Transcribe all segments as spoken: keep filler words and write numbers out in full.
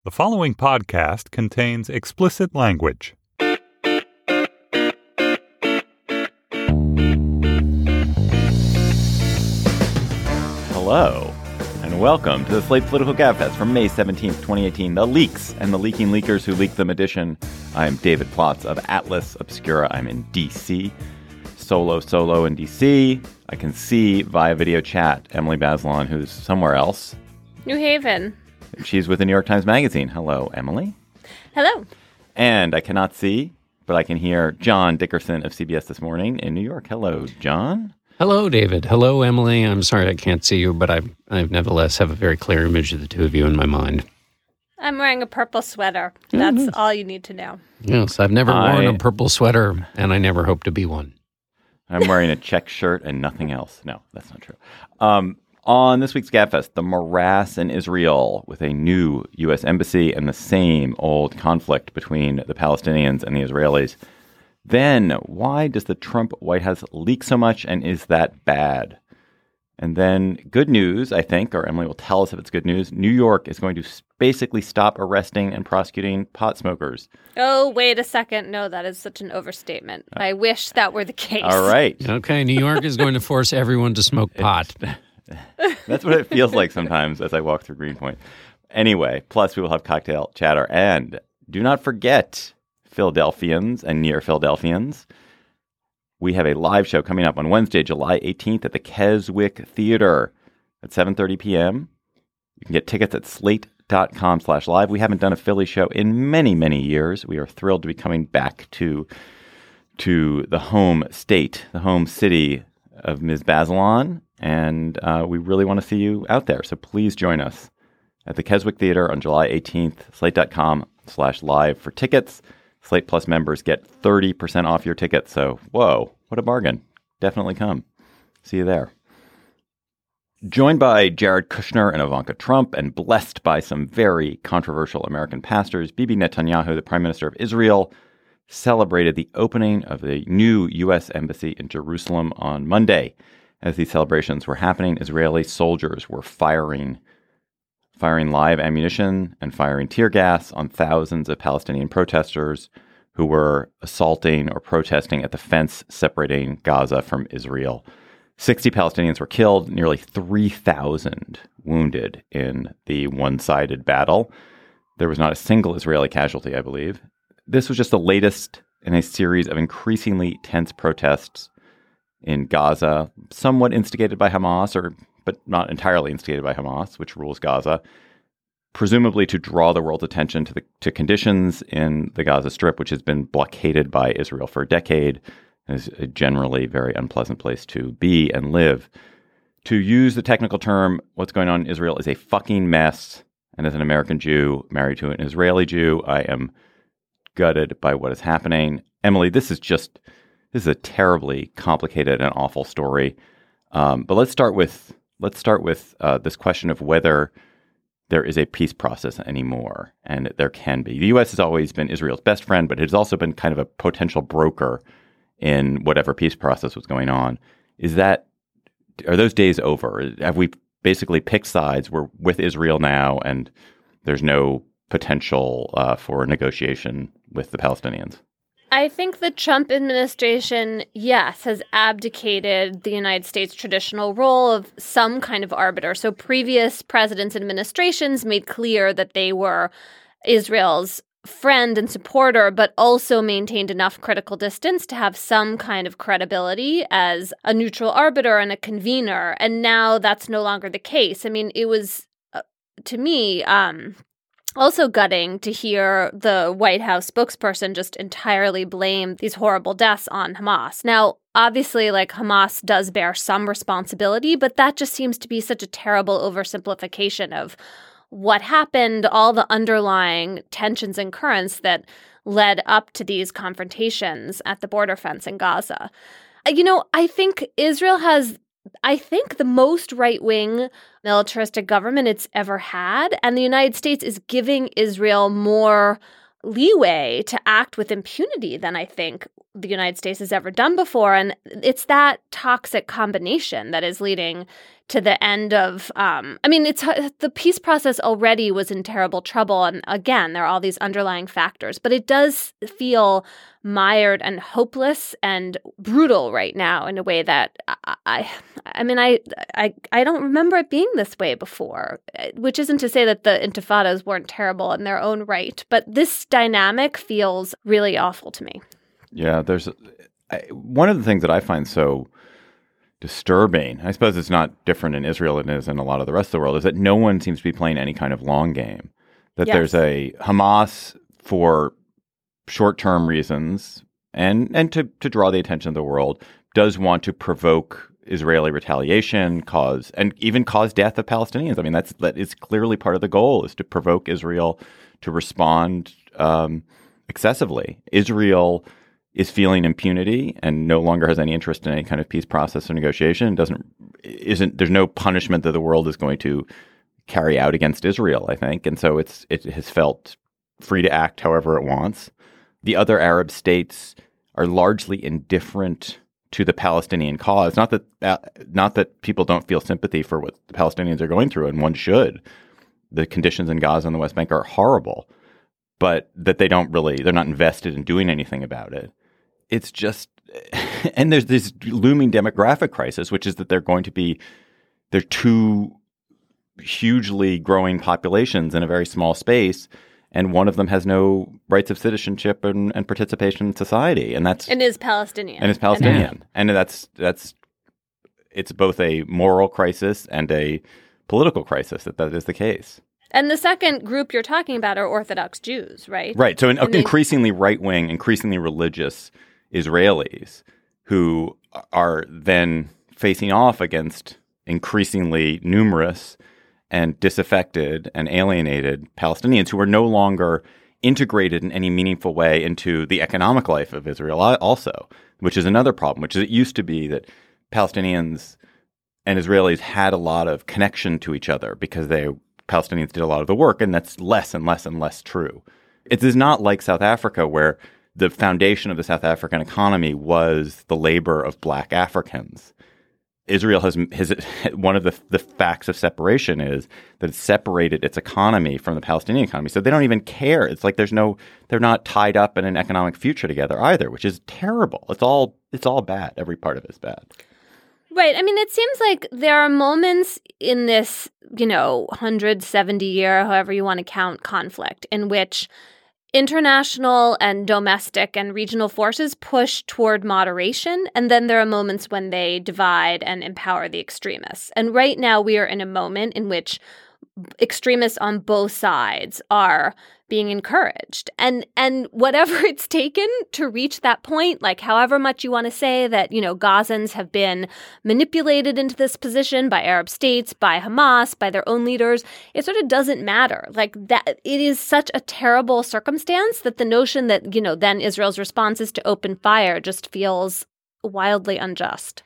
The following podcast contains explicit language. Hello, and welcome to the Slate Political Gabfest from May seventeenth, twenty eighteen, The Leaks and the Leaking Leakers Who Leaked Them edition. I'm David Plotz of Atlas Obscura. I'm in D C Solo, solo in D C I can see via video chat Emily Bazelon, who's somewhere else. New Haven. She's with the New York Times Magazine. Hello, Emily. Hello. And I cannot see, but I can hear John Dickerson of C B S This Morning in New York. Hello, John. Hello, David. Hello, Emily. I'm sorry I can't see you, but I I nevertheless have a very clear image of the two of you in my mind. I'm wearing a purple sweater. That's mm-hmm. all you need to know. Yes, I've never I, worn a purple sweater, and I never hope to be one. I'm wearing a check shirt and nothing else. No, that's not true. Um, on this week's Gabfest, the morass in Israel with a new U S embassy and the same old conflict between the Palestinians and the Israelis. Then, why does the Trump White House leak so much, and is that bad? And then, good news, I think, or Emily will tell us if it's good news, New York is going to basically stop arresting and prosecuting pot smokers. Oh, wait a second. No, that is such an overstatement. Uh, I wish that were the case. All right. Okay, New York is going to force everyone to smoke pot. That's what it feels like sometimes as I walk through Greenpoint. Anyway, plus we will have cocktail chatter. And do not forget, Philadelphians and near Philadelphians, we have a live show coming up on Wednesday, July eighteenth at the Keswick Theater at seven thirty p.m. You can get tickets at slate.com slash live. We haven't done a Philly show in many, many years. We are thrilled to be coming back to, to the home state, the home city of Miz Bazelon. And uh, we really want to see you out there. So please join us at the Keswick Theater on July eighteenth, slate.com slash live for tickets. Slate Plus members get thirty percent off your tickets. So, whoa, what a bargain. Definitely come. See you there. Joined by Jared Kushner and Ivanka Trump and blessed by some very controversial American pastors, Bibi Netanyahu, the Prime Minister of Israel, celebrated the opening of the new U S embassy in Jerusalem on Monday. As these celebrations were happening, Israeli soldiers were firing firing live ammunition and firing tear gas on thousands of Palestinian protesters who were assaulting or protesting at the fence separating Gaza from Israel. sixty Palestinians were killed, nearly three thousand wounded in the one-sided battle. There was not a single Israeli casualty, I believe. This was just the latest in a series of increasingly tense protests in Gaza, somewhat instigated by Hamas, or but not entirely instigated by Hamas, which rules Gaza, presumably to draw the world's attention to the to conditions in the Gaza Strip, which has been blockaded by Israel for a decade, and is a generally very unpleasant place to be and live. To use the technical term, what's going on in Israel is a fucking mess. And as an American Jew married to an Israeli Jew, I am gutted by what is happening. Emily, this is just this is a terribly complicated and awful story. Um, but let's start with let's start with uh, this question of whether there is a peace process anymore, and there can be. The U S has always been Israel's best friend, but it has also been kind of a potential broker in whatever peace process was going on. Is that are those days over? Have we basically picked sides? We're with Israel now, and there's no potential uh, for negotiation with the Palestinians. I think the Trump administration, yes, has abdicated the United States' traditional role of some kind of arbiter. So previous presidents and administrations made clear that they were Israel's friend and supporter, but also maintained enough critical distance to have some kind of credibility as a neutral arbiter and a convener. And now that's no longer the case. I mean, it was, uh, to me, um, also gutting to hear the White House spokesperson just entirely blame these horrible deaths on Hamas. Now, obviously, like, Hamas does bear some responsibility, but that just seems to be such a terrible oversimplification of what happened, all the underlying tensions and currents that led up to these confrontations at the border fence in Gaza. You know, I think Israel has I think the most right-wing militaristic government it's ever had, and the United States is giving Israel more leeway to act with impunity than I think the United States has ever done before. And it's that toxic combination that is leading to the end of, um, I mean, it's the peace process already was in terrible trouble. And again, there are all these underlying factors, but it does feel mired and hopeless and brutal right now in a way that I, I, I mean, I, I, I don't remember it being this way before, which isn't to say that the intifadas weren't terrible in their own right, but this dynamic feels really awful to me. Yeah, there's I, one of the things that I find so disturbing, I suppose it's not different in Israel than it is in a lot of the rest of the world, is that no one seems to be playing any kind of long game. That Yes. there's a Hamas for short-term reasons and, and to, to draw the attention of the world, does want to provoke Israeli retaliation, cause and even cause death of Palestinians. I mean, that's that is clearly part of the goal, is to provoke Israel to respond um, excessively. Israel is feeling impunity and no longer has any interest in any kind of peace process or negotiation. Doesn't isn't there's no punishment that the world is going to carry out against Israel, I think, and so it's it has felt free to act however it wants. The other Arab states are largely indifferent to the Palestinian cause. Not that uh, not that people don't feel sympathy for what the Palestinians are going through, and one should. The conditions in Gaza and the West Bank are horrible, but that they don't really they're not invested in doing anything about it. It's just, and there's this looming demographic crisis, which is that they're going to be, they're two hugely growing populations in a very small space, and one of them has no rights of citizenship and, and participation in society, and that's And is Palestinian. and is Palestinian, and that's that's it's both a moral crisis and a political crisis that that is the case. And the second group you're talking about are Orthodox Jews, right? Right. So, an, And they- increasingly right-wing, increasingly religious Israelis who are then facing off against increasingly numerous and disaffected and alienated Palestinians who are no longer integrated in any meaningful way into the economic life of Israel also, which is another problem, which is it used to be that Palestinians and Israelis had a lot of connection to each other because they Palestinians did a lot of the work, and that's less and less and less true. It is not like South Africa, where the foundation of the South African economy was the labor of Black Africans. Israel has, has one of the, the facts of separation is that it separated its economy from the Palestinian economy. So they don't even care. It's like there's no, they're not tied up in an economic future together either, which is terrible. It's all, it's all bad. Every part of it is bad. Right. I mean, it seems like there are moments in this, you know, one hundred seventy year, however you want to count, conflict in which international and domestic and regional forces push toward moderation. And then there are moments when they divide and empower the extremists. And right now we are in a moment in which extremists on both sides are being encouraged. And and whatever it's taken to reach that point, like however much you want to say that, you know, Gazans have been manipulated into this position by Arab states, by Hamas, by their own leaders, it sort of doesn't matter. Like that, it is such a terrible circumstance that the notion that, you know, then Israel's response is to open fire just feels wildly unjust.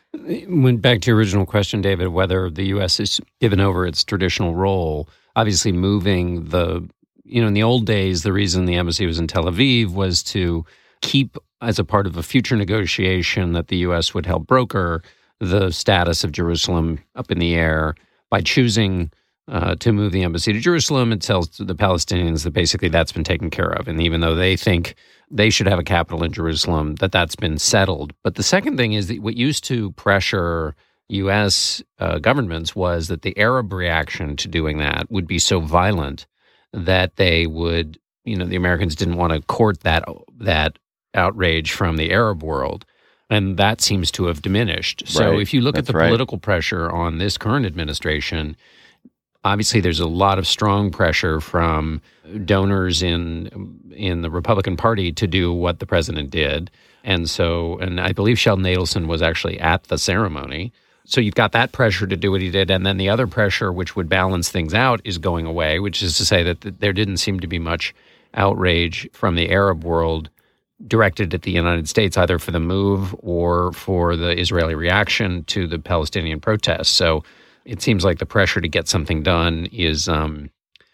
Went back to your original question, David, whether the U S has given over its traditional role, obviously moving the, you know, in the old days, the reason the embassy was in Tel Aviv was to keep, as a part of a future negotiation that the U S would help broker, the status of Jerusalem up in the air. By choosing uh, to move the embassy to Jerusalem, it tells the Palestinians that basically that's been taken care of. And even though they think they should have a capital in Jerusalem, that that's been settled. But the second thing is that what used to pressure U S uh, governments was that the Arab reaction to doing that would be so violent that they would, you know, the Americans didn't want to court that that outrage from the Arab world. And that seems to have diminished. So Right. if you look That's at the right. political pressure on this current administration, obviously there's a lot of strong pressure from donors in in the Republican Party to do what the president did. And so, and I believe Sheldon Adelson was actually at the ceremony. So you've got that pressure to do what he did. And then the other pressure, which would balance things out, is going away, which is to say that th- there didn't seem to be much outrage from the Arab world directed at the United States, either for the move or for the Israeli reaction to the Palestinian protests. So it seems like the pressure to get something done is um,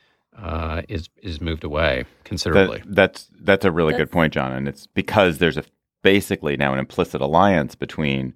uh, is is moved away considerably. That, that's that's a really That's- good point, John. And it's because there's a basically now an implicit alliance between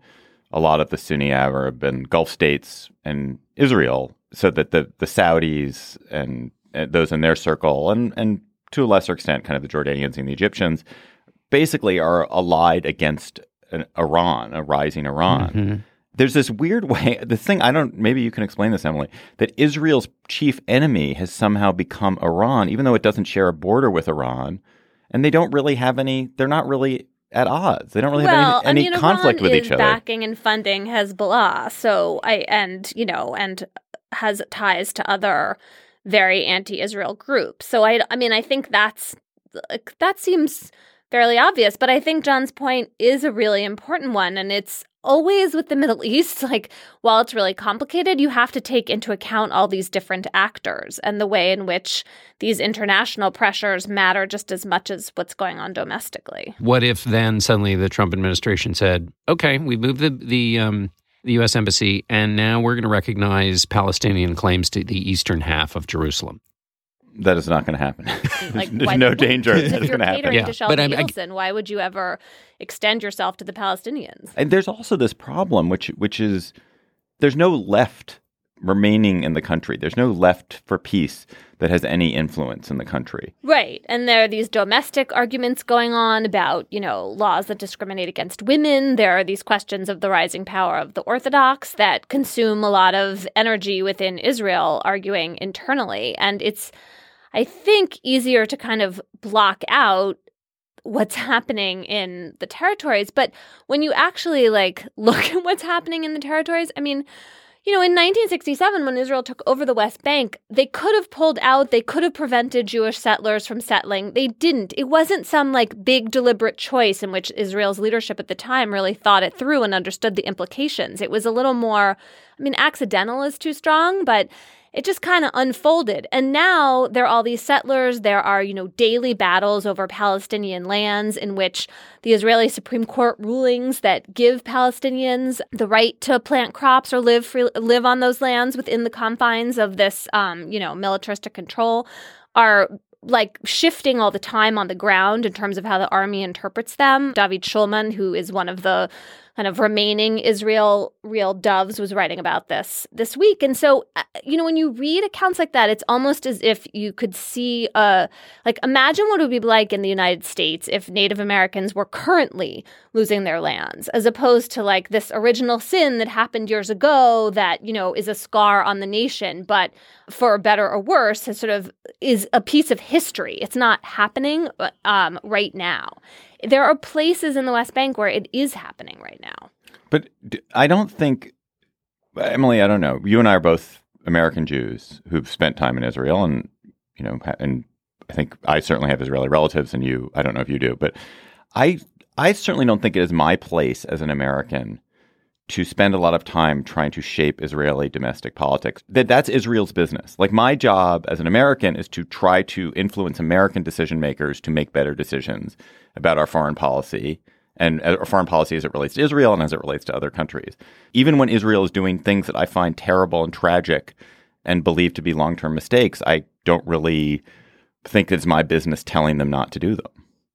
a lot of the Sunni Arab and Gulf states and Israel, so that the, the Saudis and, and those in their circle, and, and to a lesser extent, kind of the Jordanians and the Egyptians, basically are allied against an Iran, a rising Iran. Mm-hmm. There's this weird way, the thing, I don't, maybe you can explain this, Emily, that Israel's chief enemy has somehow become Iran, even though it doesn't share a border with Iran. And they don't really have any, they're not really at odds. They don't really well, have any, any I mean, conflict Iran with each other. Backing and funding Hezbollah, so I and you know and has ties to other very anti-Israel groups. So I, I mean, I think that's that seems fairly obvious. But I think John's point is a really important one, and it's always with the Middle East, like, while it's really complicated, you have to take into account all these different actors and the way in which these international pressures matter just as much as what's going on domestically. What if then suddenly the Trump administration said, okay, we moved the the, um, the U S embassy, and now we're going to recognize Palestinian claims to the eastern half of Jerusalem? That is not going to happen. Like, There's why, no danger if that's you're going to happen. catering Yeah, to Sheldon but I- I- Adelson, why would you ever extend yourself to the Palestinians? And there's also this problem, which which is there's no left remaining in the country. There's no left for peace that has any influence in the country. Right. And there are these domestic arguments going on about, you know, laws that discriminate against women. There are these questions of the rising power of the Orthodox that consume a lot of energy within Israel, arguing internally. And it's, I think, easier to kind of block out what's happening in the territories. But when you actually, like, look at what's happening in the territories, I mean, you know, in nineteen sixty-seven, when Israel took over the West Bank, they could have pulled out, they could have prevented Jewish settlers from settling. They didn't. It wasn't some, like, big deliberate choice in which Israel's leadership at the time really thought it through and understood the implications. It was a little more, I mean, accidental is too strong, but it just kind of unfolded. And now there are all these settlers. There are, you know, daily battles over Palestinian lands in which the Israeli Supreme Court rulings that give Palestinians the right to plant crops or live free, live on those lands within the confines of this, um, you know, militaristic control are like shifting all the time on the ground in terms of how the army interprets them. David Shulman, who is one of the kind of remaining Israel real doves, was writing about this this week. And so, you know, when you read accounts like that, it's almost as if you could see, uh, like, imagine what it would be like in the United States if Native Americans were currently losing their lands, as opposed to, like, this original sin that happened years ago that, you know, is a scar on the nation, but for better or worse, it sort of is a piece of history. It's not happening um, right now. There are places in the West Bank where it is happening right now. But I don't think, Emily, I don't know. You and I are both American Jews who've spent time in Israel, and, you know, and I think I certainly have Israeli relatives, and you, I don't know if you do, but I, I certainly don't think it is my place as an American to spend a lot of time trying to shape Israeli domestic politics. That that's Israel's business. Like, my job as an American is to try to influence American decision makers to make better decisions about our foreign policy and our foreign policy as it relates to Israel and as it relates to other countries. Even when Israel is doing things that I find terrible and tragic and believe to be long-term mistakes, I don't really think it's my business telling them not to do them.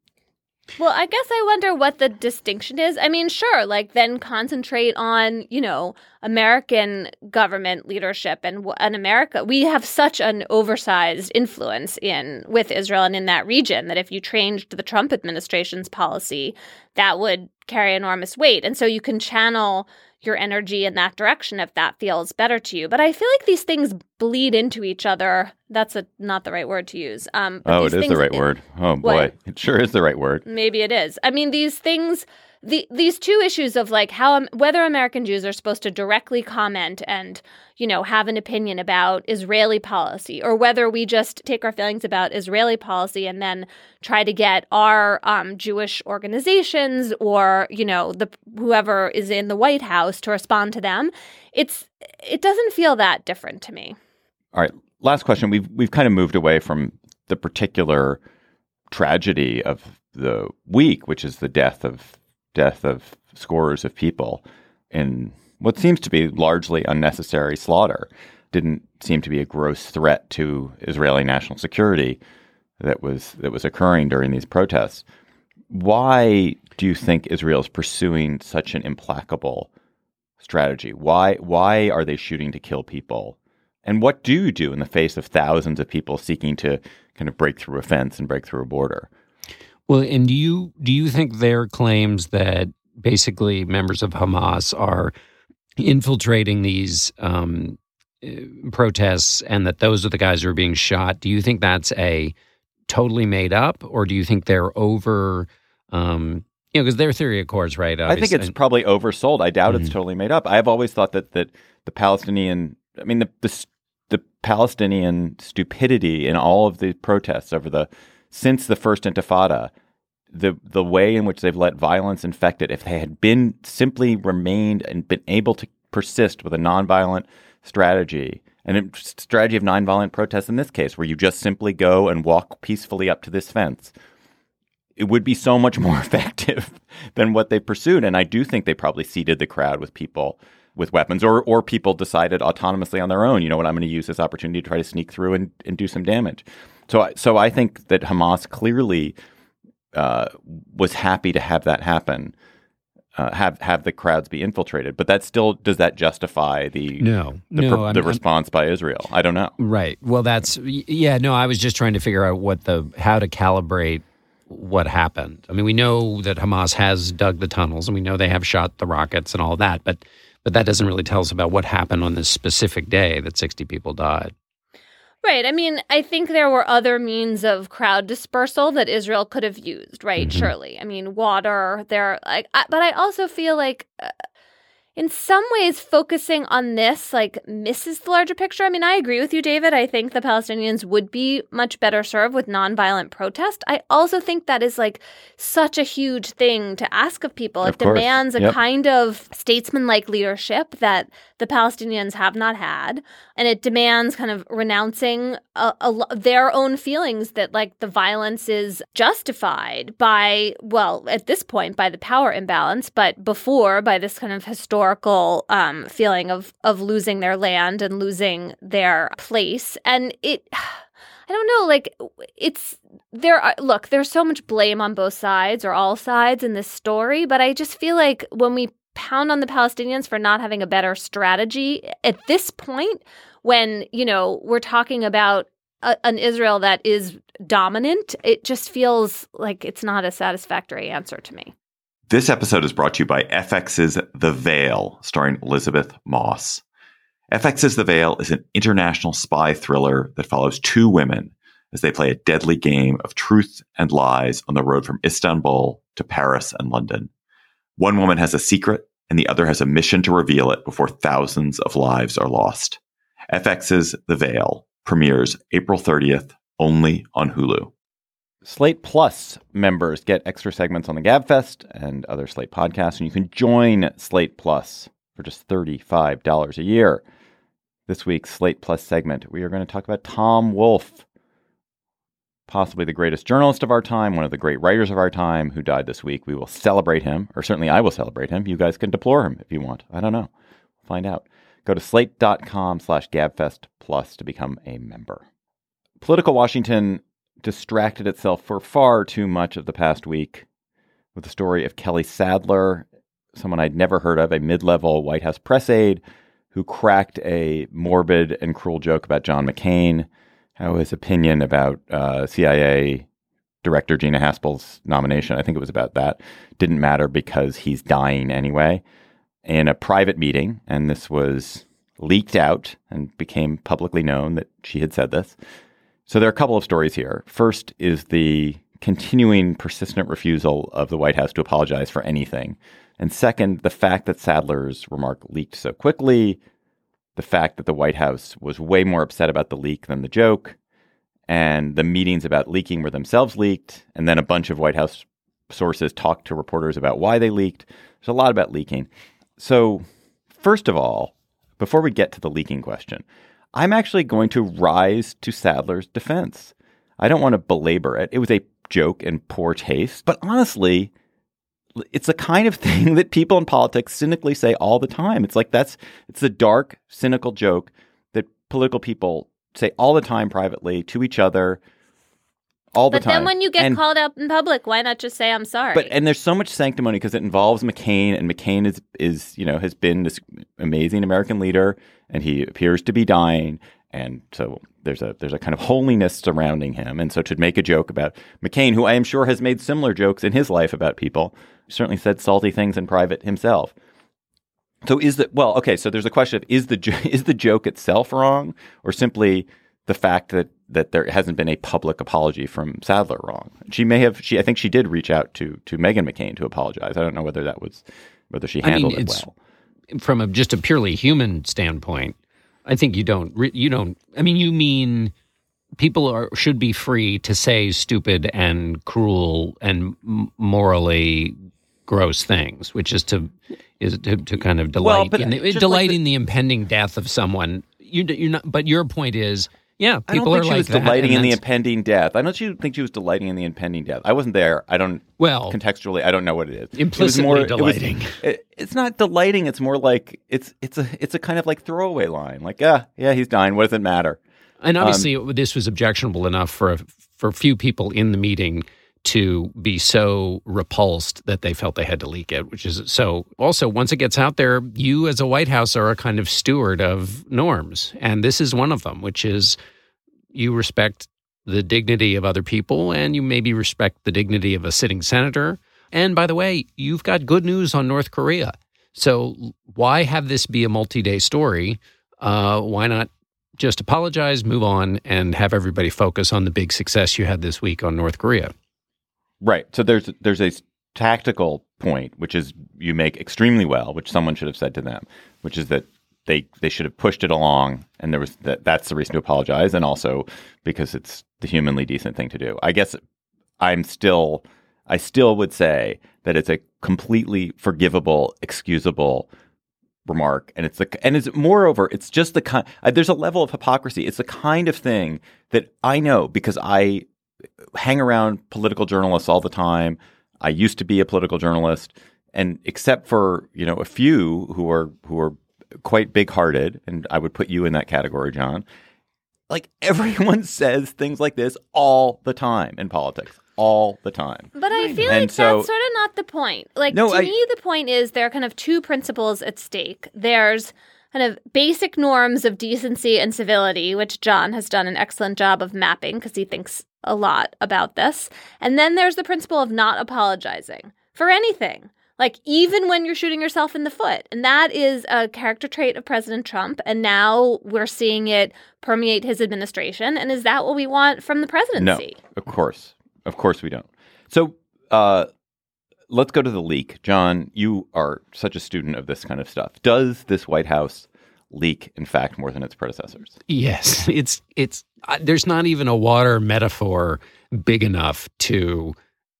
Well, I guess I wonder what the distinction is. I mean, sure, like, then concentrate on, you know, American government leadership and and America. We have such an oversized influence in with Israel and in that region that if you changed the Trump administration's policy, that would carry enormous weight. And so you can channel your energy in that direction if that feels better to you. But I feel like these things bleed into each other. That's a, not the right word to use. Um, but oh, it is the right it, word. Oh, boy. What? It sure is the right word. Maybe it is. I mean, these things, the, these two issues of, like, how whether American Jews are supposed to directly comment and, you know, have an opinion about Israeli policy, or whether we just take our feelings about Israeli policy and then try to get our um, Jewish organizations or, you know, the whoever is in the White House to respond to them. It's it doesn't feel that different to me. All right. Last question. We've we've kind of moved away from the particular tragedy of the week, which is the death of death of scores of people in what seems to be largely unnecessary slaughter. Didn't seem to be a gross threat to Israeli national security that was that was occurring during these protests. Why do you think Israel is pursuing such an implacable strategy? Why why are they shooting to kill people? And what do you do in the face of thousands of people seeking to kind of break through a fence and break through a border? Well, and do you do you think their claims that basically members of Hamas are infiltrating these um, protests and that those are the guys who are being shot, do you think that's a totally made up, or do you think they're over, um, you know, because their theory, of course, right? I think it's probably oversold. I doubt mm-hmm. it's totally made up. I've always thought that that the Palestinian, I mean, the, the the Palestinian stupidity in all of the protests over the since the first Intifada, the the way in which they've let violence infect it. If they had been simply remained and been able to persist with a nonviolent strategy, and a strategy of nonviolent protest in this case, where you just simply go and walk peacefully up to this fence, it would be so much more effective than what they pursued. And I do think they probably seeded the crowd with people with weapons, or or people decided autonomously on their own, you know what, I'm going to use this opportunity to try to sneak through and, and do some damage. So, I, so I think that Hamas clearly uh, was happy to have that happen, uh, have have the crowds be infiltrated. But that still, does that justify the no, the, no, per, the I'm, response by Israel? I don't know. Right. Well, that's yeah. No, I was just trying to figure out what the how to calibrate what happened. I mean, we know that Hamas has dug the tunnels, and we know they have shot the rockets and all that, but. But that doesn't really tell us about what happened on this specific day that sixty people died. Right. I mean, I think there were other means of crowd dispersal that Israel could have used, right? Mm-hmm. Surely. I mean, water, there. Like, I, but I also feel like uh, in some ways focusing on this, like, misses the larger picture. I mean, I agree with you, David. I think the Palestinians would be much better served with nonviolent protest. I also think that is, like, such a huge thing to ask of people. It demands a yep. kind of statesman-like leadership that the Palestinians have not had. And it demands kind of renouncing a, a, their own feelings that, like, the violence is justified by, well, at this point, by the power imbalance, but before, by this kind of historical um, feeling of, of losing their land and losing their place. And it... I don't know, like, it's, there are, look, there's so much blame on both sides or all sides in this story, but I just feel like when we pound on the Palestinians for not having a better strategy at this point, when, you know, we're talking about a, an Israel that is dominant, it just feels like it's not a satisfactory answer to me. This episode is brought to you by F X's The Veil, starring Elizabeth Moss. F X's The Veil is an international spy thriller that follows two women as they play a deadly game of truth and lies on the road from Istanbul to Paris and London. One woman has a secret, and the other has a mission to reveal it before thousands of lives are lost. F X's The Veil premieres April thirtieth, only on Hulu. Slate Plus members get extra segments on the GabFest and other Slate podcasts, and you can join Slate Plus for just thirty-five dollars a year. This week's Slate Plus segment, we are going to talk about Tom Wolfe, possibly the greatest journalist of our time, one of the great writers of our time, who died this week. We will celebrate him, or certainly I will celebrate him. You guys can deplore him if you want. I don't know. Find out. Go to slate.com slash gabfest plus to become a member. Political Washington distracted itself for far too much of the past week with the story of Kelly Sadler, someone I'd never heard of, a mid-level White House press aide who cracked a morbid and cruel joke about John McCain, how his opinion about uh, C I A Director Gina Haspel's nomination, I think it was about that, didn't matter because he's dying anyway. In a private meeting, and this was leaked out and became publicly known that she had said this. So there are a couple of stories here. First is the continuing persistent refusal of the White House to apologize for anything. And second, the fact that Sadler's remark leaked so quickly, the fact that the White House was way more upset about the leak than the joke, and the meetings about leaking were themselves leaked, and then a bunch of White House sources talked to reporters about why they leaked. There's a lot about leaking. So first of all, before we get to the leaking question, I'm actually going to rise to Sadler's defense. I don't want to belabor it. It was a joke in poor taste, but honestly, it's the kind of thing that people in politics cynically say all the time. It's like that's it's the dark, cynical joke that political people say all the time privately to each other all the but time. then when you get and, called out in public, why not just say I'm sorry? But and there's so much sanctimony because it involves McCain, and McCain is is you know has been this amazing American leader, and he appears to be dying, and so there's a there's a kind of holiness surrounding him, and so to make a joke about McCain, who I am sure has made similar jokes in his life about people, certainly said salty things in private himself. So is the well okay? So there's a question of is the is the joke itself wrong, or simply the fact that that there hasn't been a public apology from Sadler wrong? She may have. She I think she did reach out to to Meghan McCain to apologize. I don't know whether that was whether she handled I mean, it it's, well. From a, just a purely human standpoint, I think you don't. You don't. I mean, you mean people are should be free to say stupid and cruel and morally gross things, which is to is to, to kind of delight well, but in the, just delight like the, in the impending death of someone. You, you're not. But your point is. Yeah, people I don't think are she like was that, delighting in the that's- impending death. I don't think she was delighting in the impending death. I wasn't there. I don't. Well, contextually, I don't know what it is. Implicitly it was more, delighting. It was, it, it's not delighting. It's more like it's it's a it's a kind of like throwaway line. Like, yeah, yeah, he's dying. What does it matter? And obviously, um, this was objectionable enough for for few people in the meeting to be so repulsed that they felt they had to leak it, which is so. Also, once it gets out there, you as a White House are a kind of steward of norms, and this is one of them, which is. You respect the dignity of other people, and you maybe respect the dignity of a sitting senator. And by the way, you've got good news on North Korea. So why have this be a multi-day story? Uh, why not just apologize, move on, and have everybody focus on the big success you had this week on North Korea? Right. So there's there's a tactical point, which is you make extremely well, which someone should have said to them, which is that They they should have pushed it along, and there was that. That's the reason to apologize, and also because it's the humanly decent thing to do. I guess I'm still, I still would say that it's a completely forgivable, excusable remark, and it's the and it's moreover, it's just the kind. Uh, there's a level of hypocrisy. It's the kind of thing that I know because I hang around political journalists all the time. I used to be a political journalist, and except for you know a few who are who are quite big-hearted, and I would put you in that category, John. Like, everyone says things like this all the time in politics, all the time. But I feel and like so, that's sort of not the point. Like, no, to I, me, the point is there are kind of two principles at stake. There's kind of basic norms of decency and civility, which John has done an excellent job of mapping because he thinks a lot about this. And then there's the principle of not apologizing for anything. Like, even when you're shooting yourself in the foot. And that is a character trait of President Trump. And now we're seeing it permeate his administration. And is that what we want from the presidency? No, of course. Of course we don't. So uh, let's go to the leak. John, you are such a student of this kind of stuff. Does this White House leak, in fact, more than its predecessors? Yes. It's, it's, uh, there's not even a water metaphor big enough to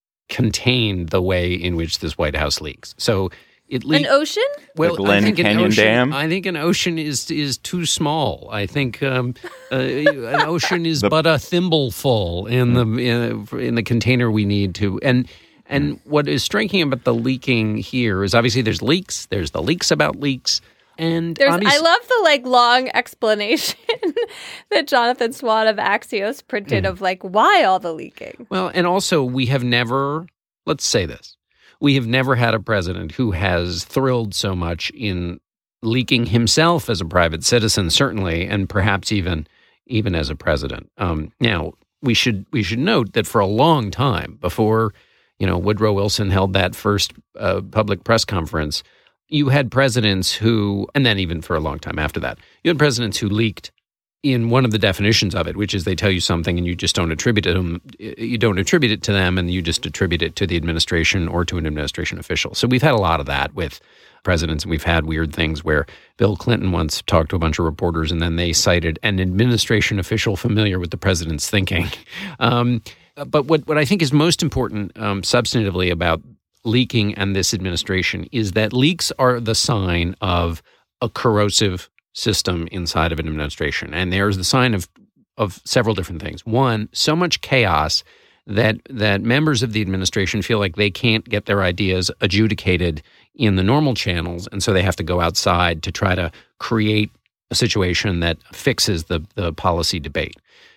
contain the way in which this White House leaks. So it leaks. An ocean? Well, the Glen I think Canyon an ocean, Dam? I think an ocean is is too small. I think um, uh, an ocean is The- but a thimbleful in the in, in the container we need to. And and what is striking about the leaking here is obviously there's leaks. There's the leaks about leaks. And There's, I obviously- love the like long explanation that Jonathan Swan of Axios printed Mm. of like why all the leaking. Well, and also we have never, let's say this, we have never had a president who has thrilled so much in leaking himself as a private citizen, certainly, and perhaps even even as a president. Um, now, we should we should note that for a long time, before you know Woodrow Wilson held that first uh, public press conference, you had presidents who, and then even for a long time after that, you had presidents who leaked in one of the definitions of it, which is they tell you something and you just don't attribute it to them. You don't attribute it to them, and you just attribute it to the administration or to an administration official. So we've had a lot of that with presidents, and we've had weird things where Bill Clinton once talked to a bunch of reporters, and then they cited an administration official familiar with the president's thinking. Um, but what, what I think is most important um, substantively about leaking and this administration is that leaks are the sign of a corrosive system inside of an administration. And there's the sign of of several different things. One, so much chaos that that members of the administration feel like they can't get their ideas adjudicated in the normal channels, and so they have to go outside to try to create a situation that fixes the the policy debate.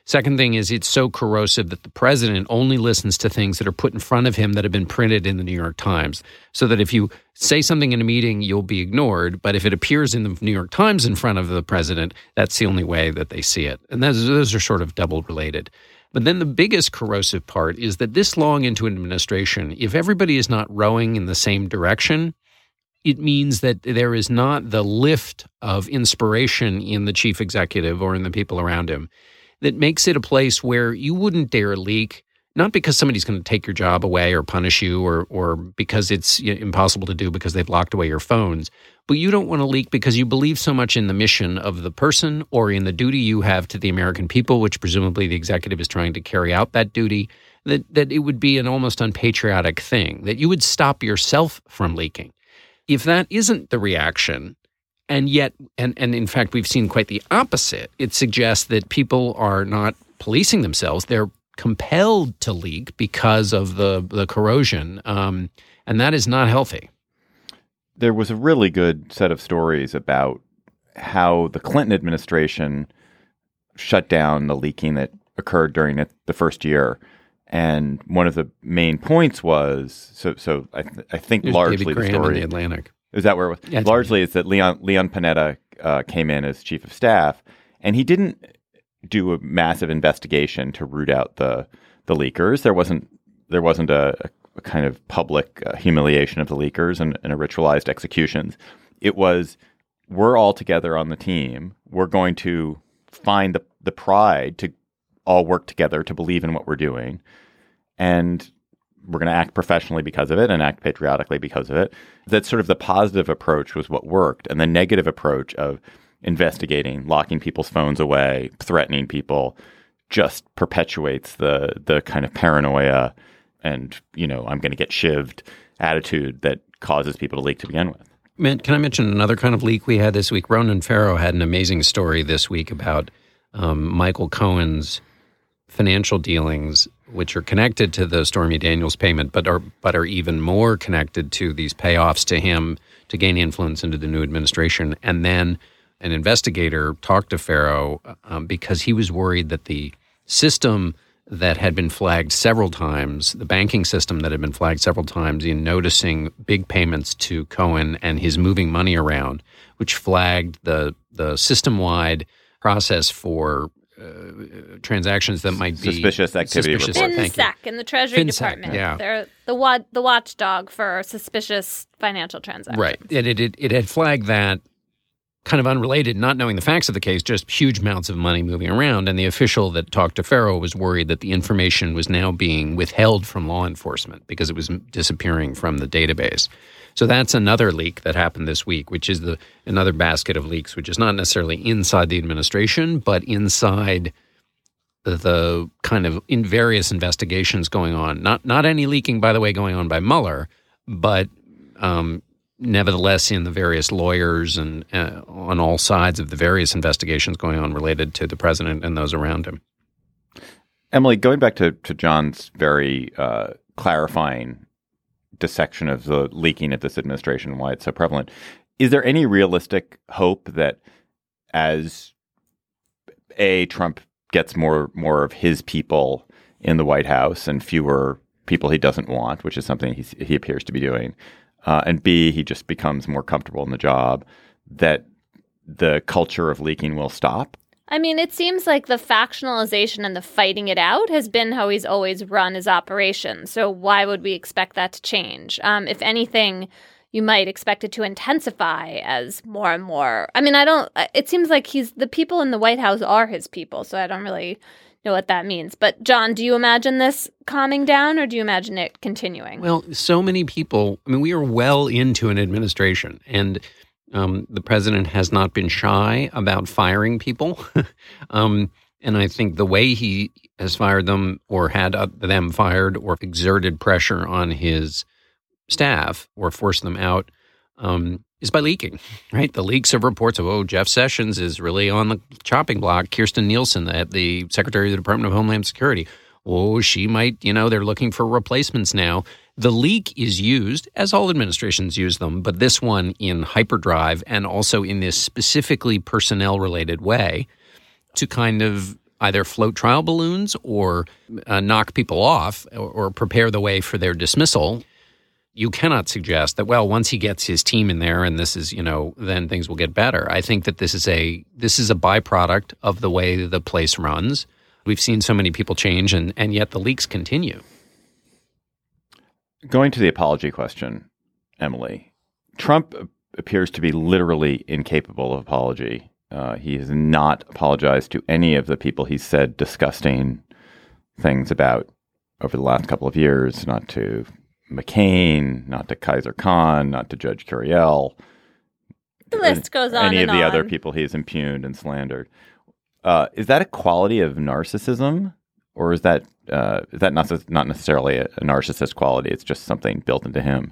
Second thing is it's so corrosive that the president only listens to things that are put in front of him that have been printed in the New York Times. So that if you say something in a meeting, you'll be ignored. But if it appears in the New York Times in front of the president, that's the only way that they see it. And those, those are sort of double related. But then the biggest corrosive part is that this long into an administration, if everybody is not rowing in the same direction, it means that there is not the lift of inspiration in the chief executive or in the people around him that makes it a place where you wouldn't dare leak, not because somebody's going to take your job away or punish you or or because it's impossible to do because they've locked away your phones, but you don't want to leak because you believe so much in the mission of the person or in the duty you have to the American people, which presumably the executive is trying to carry out that duty, that, that it would be an almost unpatriotic thing, that you would stop yourself from leaking. If that isn't the reaction, and yet, and, and in fact, we've seen quite the opposite. It suggests that people are not policing themselves. They're compelled to leak because of the, the corrosion, um, and that is not healthy. There was a really good set of stories about how the Clinton administration shut down the leaking that occurred during it, the first year. And one of the main points was, so so I, th- I think There's largely David the Graham story... in the Atlantic. Is that where it was? Yeah, Largely, it's that Leon Leon Panetta uh, came in as chief of staff, and he didn't do a massive investigation to root out the the leakers. There wasn't there wasn't a, a kind of public uh, humiliation of the leakers and, and a ritualized executions. It was, we're all together on the team. We're going to find the the pride to all work together to believe in what we're doing, and we're going to act professionally because of it and act patriotically because of it. That sort of the positive approach was what worked. And the negative approach of investigating, locking people's phones away, threatening people just perpetuates the the kind of paranoia and, you know, I'm going to get shivved attitude that causes people to leak to begin with. Man, can I mention another kind of leak we had this week? Ronan Farrow had an amazing story this week about um, Michael Cohen's financial dealings, which are connected to the Stormy Daniels payment, but are but are even more connected to these payoffs to him to gain influence into the new administration. And then an investigator talked to Farrow um, because he was worried that the system that had been flagged several times, the banking system that had been flagged several times in noticing big payments to Cohen and his moving money around, which flagged the the system-wide process for Uh, transactions that might be suspicious activity suspicious. report. FinSec in the Treasury FinSec, Department. yeah. They're the wa- the watchdog for suspicious financial transactions. Right. And it, it, it had flagged that kind of unrelated, not knowing the facts of the case, just huge amounts of money moving around. And the official that talked to Farrow was worried that the information was now being withheld from law enforcement because it was disappearing from the database. So that's another leak that happened this week, which is the another basket of leaks, which is not necessarily inside the administration, but inside the, the kind of in various investigations going on. Not not any leaking, by the way, going on by Mueller, but um, nevertheless in the various lawyers and uh, on all sides of the various investigations going on related to the president and those around him. Emily, going back to, to John's very uh, clarifying dissection of the leaking at this administration and why it's so prevalent, is there any realistic hope that as A, Trump gets more more of his people in the White House and fewer people he doesn't want, which is something he, he appears to be doing, uh, and B, he just becomes more comfortable in the job, that the culture of leaking will stop? I mean, it seems like the factionalization and the fighting it out has been how he's always run his operations. So why would we expect that to change? Um, if anything, you might expect it to intensify as more and more. I mean, I don't, it seems like he's, the people in the White House are his people. So I don't really know what that means. But John, do you imagine this calming down or do you imagine it continuing? Well, so many people, I mean, we are well into an administration and Um, the president has not been shy about firing people. um, and I think the way he has fired them or had uh, them fired or exerted pressure on his staff or forced them out um, is by leaking, right? The leaks of reports of, oh, Jeff Sessions is really on the chopping block. Kirstjen Nielsen, the, the Secretary of the Department of Homeland Security. Oh, she might, you know, they're looking for replacements now. The leak is used, as all administrations use them, but this one in hyperdrive and also in this specifically personnel-related way to kind of either float trial balloons or uh, knock people off or, or prepare the way for their dismissal. You cannot suggest that, well, once he gets his team in there and this is, you know, then things will get better. I think that this is a this is a byproduct of the way the place runs. We've seen so many people change, and, and yet the leaks continue. Going to the apology question, Emily, Trump appears to be literally incapable of apology. Uh, he has not apologized to any of the people he's said disgusting things about over the last couple of years, not to McCain, not to Kaiser Khan, not to Judge Curiel. The list goes on Any and of the on. other people he's impugned and slandered. Uh, is that a quality of narcissism, or is that uh, is that not not necessarily a, a narcissist quality? It's just something built into him.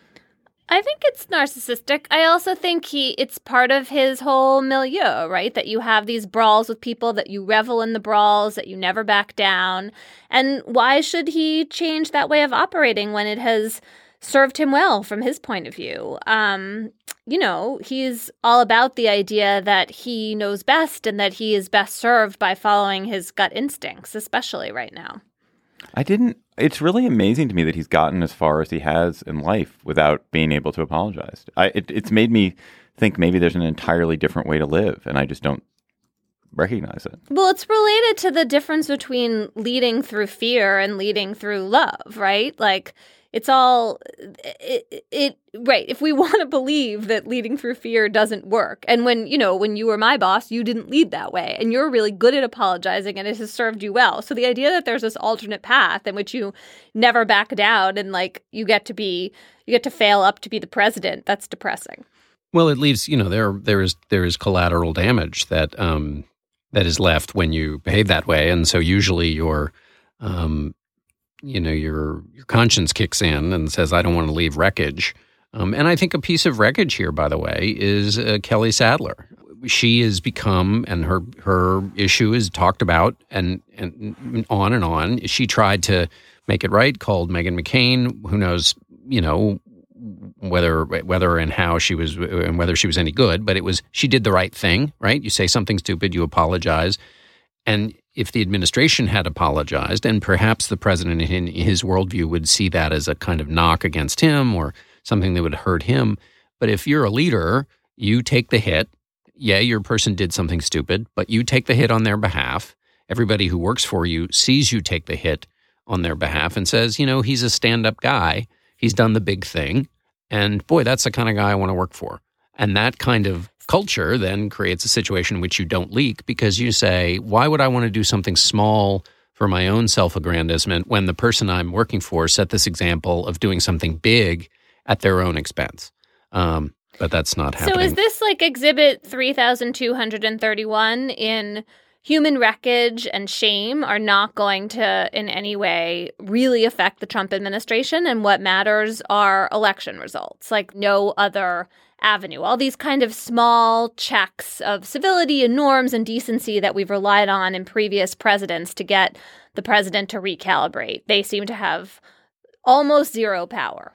I think it's narcissistic. I also think he it's part of his whole milieu, right? That you have these brawls with people, that you revel in the brawls, that you never back down. And why should he change that way of operating when it has served him well from his point of view? Um, you know, he's all about the idea that he knows best and that he is best served by following his gut instincts, especially right now. I didn't. It's really amazing to me that he's gotten as far as he has in life without being able to apologize. I, it, it's made me think maybe there's an entirely different way to live, and I just don't recognize it. Well, it's related to the difference between leading through fear and leading through love, right? Like, it's all it, it right. If we want to believe that leading through fear doesn't work, and when you know when you were my boss, you didn't lead that way, and you're really good at apologizing, and it has served you well. So the idea that there's this alternate path in which you never back down, and like you get to be you get to fail up to be the president, that's depressing. Well, it leaves you know there there is there is collateral damage that um, that is left when you behave that way, and so usually your um, you know, your your conscience kicks in and says, I don't want to leave wreckage. Um, and I think a piece of wreckage here, by the way, is uh, Kelly Sadler. She has become, and her her issue is talked about and, and on and on. She tried to make it right, called Meghan McCain. Who knows, you know, whether whether and how she was, and whether she was any good. But it was, she did the right thing, right? You say something stupid, you apologize. And if the administration had apologized, and perhaps the president in his worldview would see that as a kind of knock against him or something that would hurt him. But if you're a leader, you take the hit. Yeah, your person did something stupid, but you take the hit on their behalf. Everybody who works for you sees you take the hit on their behalf and says, you know, he's a stand-up guy. He's done the big thing. And boy, that's the kind of guy I want to work for. And that kind of culture then creates a situation in which you don't leak, because you say, why would I want to do something small for my own self-aggrandizement when the person I'm working for set this example of doing something big at their own expense? Um, but that's not happening. So is this like exhibit three thousand two hundred thirty-one in human wreckage and shame are not going to in any way really affect the Trump administration, and what matters are election results, like no other avenue? All these kind of small checks of civility and norms and decency that we've relied on in previous presidents to get the president to recalibrate, they seem to have almost zero power.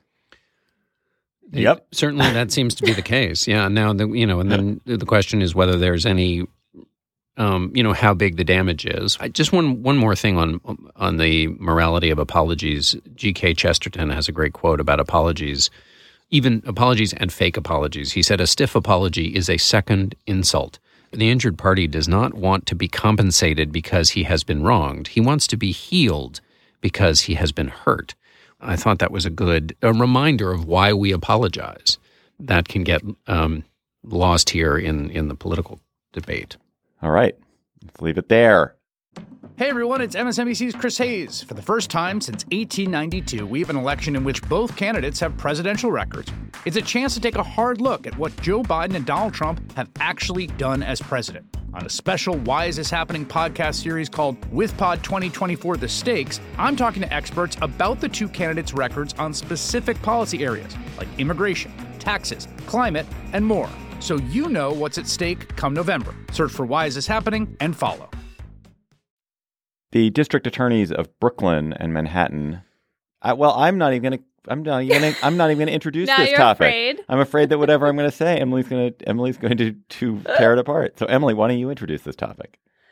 Yep. Certainly that seems to be the case. Yeah. Now, the, you know, and then the question is whether there's any, um, you know, how big the damage is. I, just one one more thing on on the morality of apologies. G K Chesterton has a great quote about apologies. Even apologies and fake apologies. He said, a stiff apology is a second insult. The injured party does not want to be compensated because he has been wronged. He wants to be healed because he has been hurt. I thought that was a good a reminder of why we apologize. That can get um, lost here in, in the political debate. All right. Let's leave it there. Hey everyone, it's M S N B C's Chris Hayes. For the first time since eighteen ninety-two, we have an election in which both candidates have presidential records. It's a chance to take a hard look at what Joe Biden and Donald Trump have actually done as president. On a special Why Is This Happening podcast series called WithPod twenty twenty-four The Stakes, I'm talking to experts about the two candidates' records on specific policy areas like immigration, taxes, climate, and more. So you know what's at stake come November. Search for Why Is This Happening and follow. The district attorneys of Brooklyn and Manhattan. I, well, I'm not even going to. I'm not even. Gonna, I'm not even going to introduce Now this you're topic. afraid. I'm afraid that whatever I'm going to say, Emily's going to. Emily's going to to tear it apart. So, Emily, why don't you introduce this topic?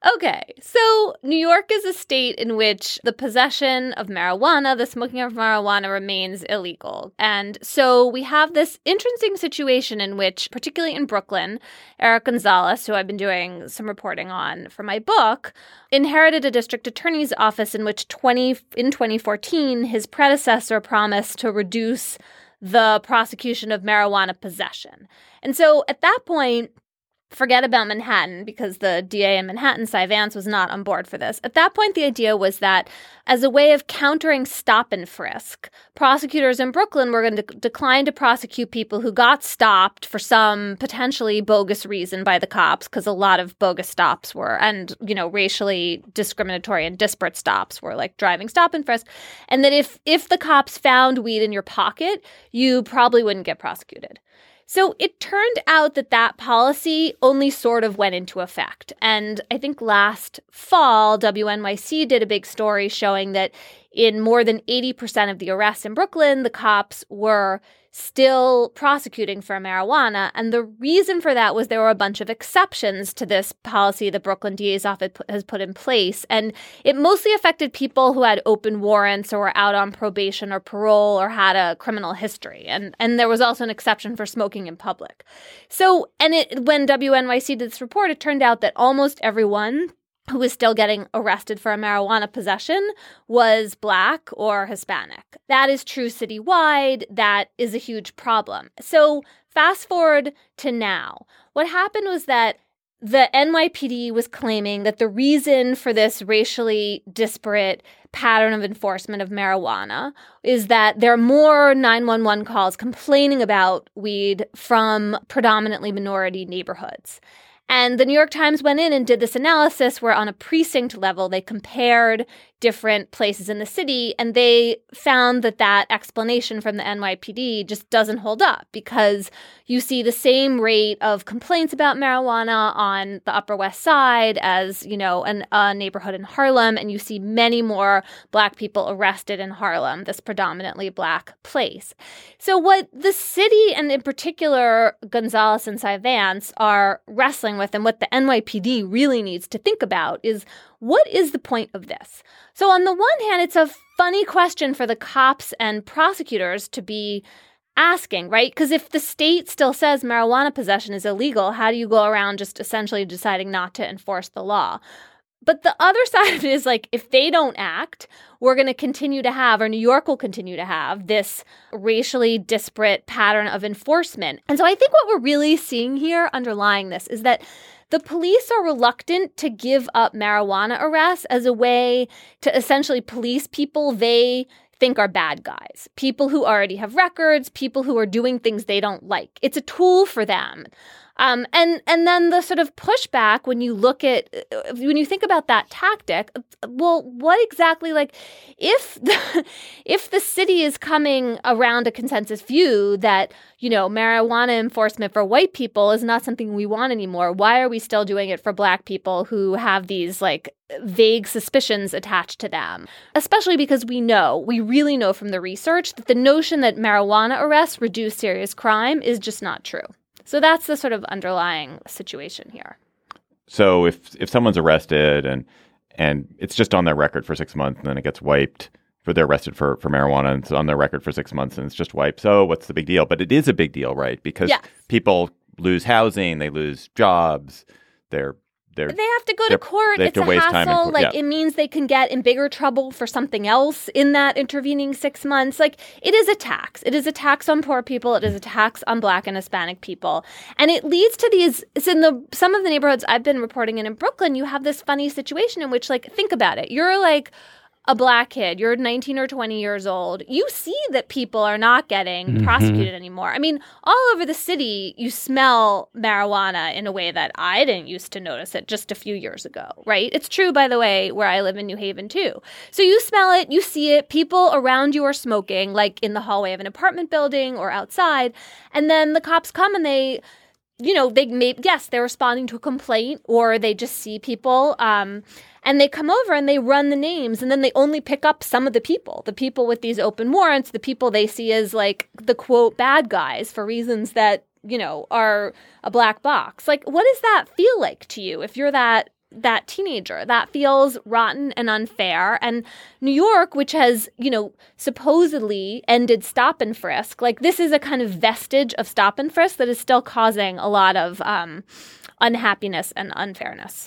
Okay, so New York is a state in which the possession of marijuana, the smoking of marijuana, remains illegal. And so we have this interesting situation in which, particularly in Brooklyn, Eric Gonzalez, who I've been doing some reporting on for my book, inherited a district attorney's office in which twenty in twenty fourteen, his predecessor promised to reduce the prosecution of marijuana possession. And so at that point, forget about Manhattan, because the D A in Manhattan, Cy Vance, was not on board for this. At that point, the idea was that as a way of countering stop and frisk, prosecutors in Brooklyn were going to decline to prosecute people who got stopped for some potentially bogus reason by the cops, because a lot of bogus stops were, and, you know, racially discriminatory and disparate stops were like driving stop and frisk. And that if if the cops found weed in your pocket, you probably wouldn't get prosecuted. So it turned out that that policy only sort of went into effect. And I think last fall, W N Y C did a big story showing that in more than eighty percent of the arrests in Brooklyn, the cops were still prosecuting for marijuana. And the reason for that was there were a bunch of exceptions to this policy the Brooklyn D A's office has put in place. And it mostly affected people who had open warrants or were out on probation or parole or had a criminal history. And and there was also an exception for smoking in public. So, and it, when W N Y C did this report, it turned out that almost everyone who was still getting arrested for a marijuana possession was Black or Hispanic. That is true citywide. That is a huge problem. So fast forward to now. What happened was that the N Y P D was claiming that the reason for this racially disparate pattern of enforcement of marijuana is that there are more nine one one calls complaining about weed from predominantly minority neighborhoods. And the New York Times went in and did this analysis where on a precinct level, they compared different places in the city, and they found that that explanation from the N Y P D just doesn't hold up, because you see the same rate of complaints about marijuana on the Upper West Side as, you know, an, a neighborhood in Harlem, and you see many more Black people arrested in Harlem, this predominantly Black place. So what the city, and in particular Gonzalez and Cy Vance, are wrestling with, and what the N Y P D really needs to think about, is what is the point of this? So on the one hand, it's a funny question for the cops and prosecutors to be asking, right? Because if the state still says marijuana possession is illegal, how do you go around just essentially deciding not to enforce the law? But the other side of it is like, if they don't act, we're going to continue to have, or New York will continue to have, this racially disparate pattern of enforcement. And so I think what we're really seeing here underlying this is that the police are reluctant to give up marijuana arrests as a way to essentially police people they think are bad guys, people who already have records, people who are doing things they don't like. It's a tool for them. Um, and and then the sort of pushback when you look at, when you think about that tactic, well, what exactly, like, if the, if the city is coming around a consensus view that, you know, marijuana enforcement for white people is not something we want anymore, why are we still doing it for Black people who have these, like, vague suspicions attached to them? Especially because we know, we really know from the research that the notion that marijuana arrests reduce serious crime is just not true. So that's the sort of underlying situation here. So if if someone's arrested and and it's just on their record for six months and then it gets wiped, for they're arrested for, for marijuana and it's on their record for six months and it's just wiped. So what's the big deal? But it is a big deal, right? Because yes. people lose housing, they lose jobs, they're They're, they have to go to court. It's a hassle. Like, yeah. It means they can get in bigger trouble for something else in that intervening six months. Like, it is a tax. It is a tax on poor people. It is a tax on Black and Hispanic people. And it leads to these, it's in the some of the neighborhoods I've been reporting in in Brooklyn, you have this funny situation in which, like, think about it. You're like a Black kid, you're nineteen or twenty years old, you see that people are not getting mm-hmm. prosecuted anymore. I mean, all over the city, you smell marijuana in a way that I didn't used to notice it just a few years ago, right? It's true, by the way, where I live in New Haven, too. So you smell it, you see it, people around you are smoking, like in the hallway of an apartment building or outside, and then the cops come and they, you know, they may, yes, they're responding to a complaint, or they just see people, um, and they come over and they run the names, and then they only pick up some of the people, the people with these open warrants, the people they see as, like, the, quote, bad guys for reasons that, you know, are a black box. Like, what does that feel like to you if you're that that teenager. That feels rotten and unfair. And New York, which has, you know, supposedly ended stop and frisk, like this is a kind of vestige of stop and frisk that is still causing a lot of um, unhappiness and unfairness.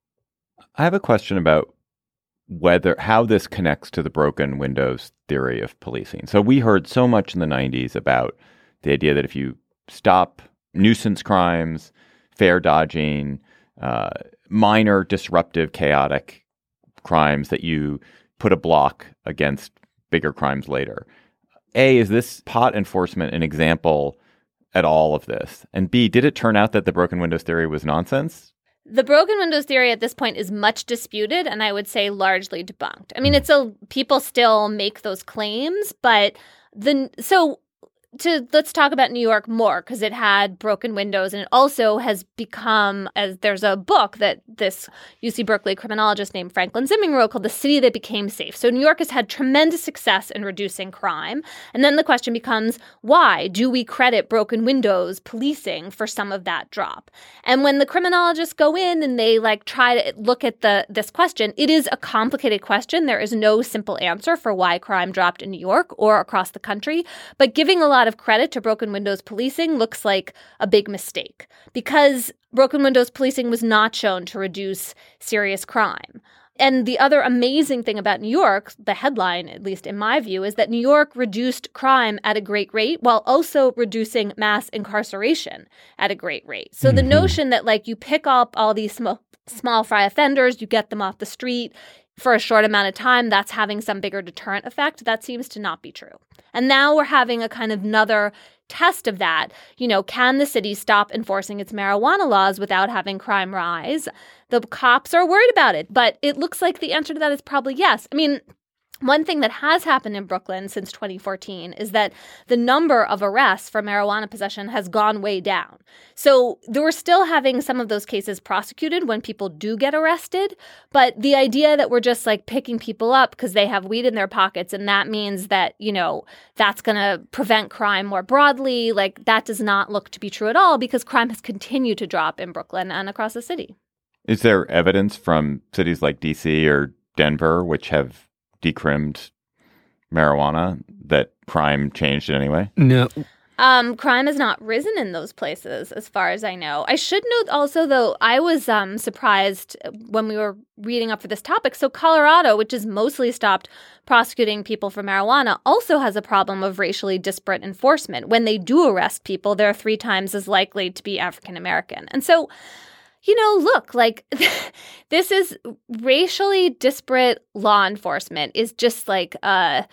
I have a question about whether how this connects to the broken windows theory of policing. So we heard so much in the nineties about the idea that if you stop nuisance crimes, fare dodging, uh, minor disruptive, chaotic crimes, that you put a block against bigger crimes later. A, is this pot enforcement an example at all of this? And B, did it turn out that the broken windows theory was nonsense? The broken windows theory at this point is much disputed, and I would say largely debunked. I mean, it's a people still make those claims, but the so to let's talk about New York more because it had broken windows, and it also has become, as there's a book that this U C Berkeley criminologist named Franklin Zimming wrote called The City That Became Safe. So New York has had tremendous success in reducing crime. And then the question becomes, why do we credit broken windows policing for some of that drop? And when the criminologists go in and they like try to look at the this question, it is a complicated question. There is no simple answer for why crime dropped in New York or across the country. But giving a lot of credit to broken windows policing looks like a big mistake because broken windows policing was not shown to reduce serious crime. And the other amazing thing about New York, the headline, at least in my view, is that New York reduced crime at a great rate while also reducing mass incarceration at a great rate. So mm-hmm. the notion that like you pick up all these small, small fry offenders, you get them off the street for a short amount of time, that's having some bigger deterrent effect, that seems to not be true. And now we're having a kind of another test of that. You know, can the city stop enforcing its marijuana laws without having crime rise? The cops are worried about it, but it looks like the answer to that is probably yes. I mean, one thing that has happened in Brooklyn since twenty fourteen is that the number of arrests for marijuana possession has gone way down. So we're still having some of those cases prosecuted when people do get arrested. But the idea that we're just like picking people up because they have weed in their pockets and that means that, you know, that's going to prevent crime more broadly, like that does not look to be true at all because crime has continued to drop in Brooklyn and across the city. Is there evidence from cities like D C or Denver, which have decrimmed marijuana, that crime changed in any way? No. Um, crime has not risen in those places, as far as I know. I should note also, though, I was um, surprised when we were reading up for this topic. So Colorado, which has mostly stopped prosecuting people for marijuana, also has a problem of racially disparate enforcement. When they do arrest people, they're three times as likely to be African American. And so, you know, look, like this is racially disparate law enforcement is just like a,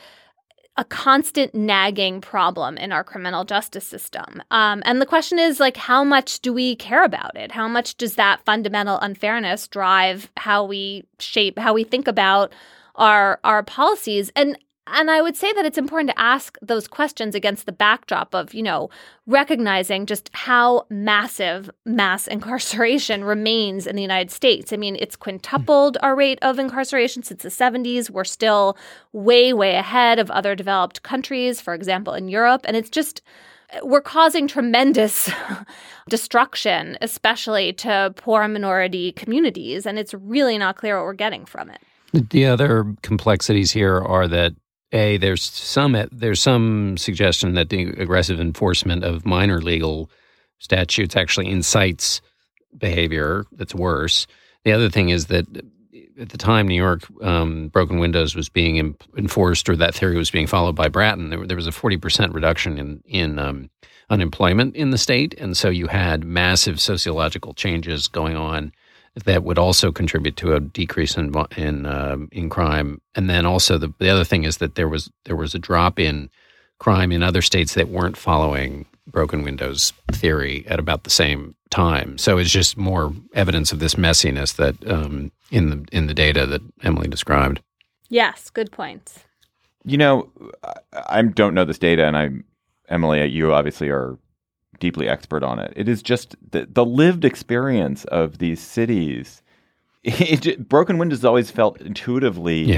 a constant nagging problem in our criminal justice system. Um, and the question is, like, how much do we care about it? How much does that fundamental unfairness drive how we shape, how we think about our our policies? And And I would say that it's important to ask those questions against the backdrop of, you know, recognizing just how massive mass incarceration remains in the United States. I mean, it's quintupled our rate of incarceration since the seventies. We're still way, way ahead of other developed countries, for example, in Europe. And it's just we're causing tremendous destruction, especially to poor minority communities. And it's really not clear what we're getting from it. The other complexities here are that A, there's some there's some suggestion that the aggressive enforcement of minor legal statutes actually incites behavior that's worse. The other thing is that at the time New York um, broken windows was being in, enforced, or that theory was being followed by Bratton, there, there was a forty percent reduction in, in um, unemployment in the state. And so you had massive sociological changes going on that would also contribute to a decrease in in um, in crime. And then also the the other thing is that there was there was a drop in crime in other states that weren't following broken windows theory at about the same time. So it's just more evidence of this messiness that um, in the in the data that Emily described. Yes, good points. You know, I, I don't know this data, and I'm Emily. You obviously are deeply expert on it. It is just the, the lived experience of these cities. It, it, broken windows always felt intuitively yeah.